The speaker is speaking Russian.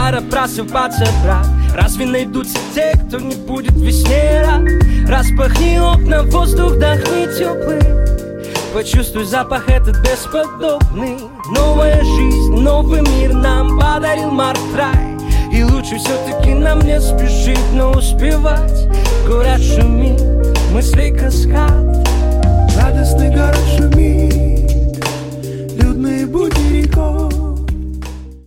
пора просыпаться, брат. Разве найдутся те, кто не будет весне рад? Распахни окна, воздух вдохни теплый. Почувствуй запах этот бесподобный. Новая жизнь, новый мир нам подарил Марк Рай. И лучше все-таки нам не спешить, но успевать. Город шумит, мысли каскад. Радостный город шумит,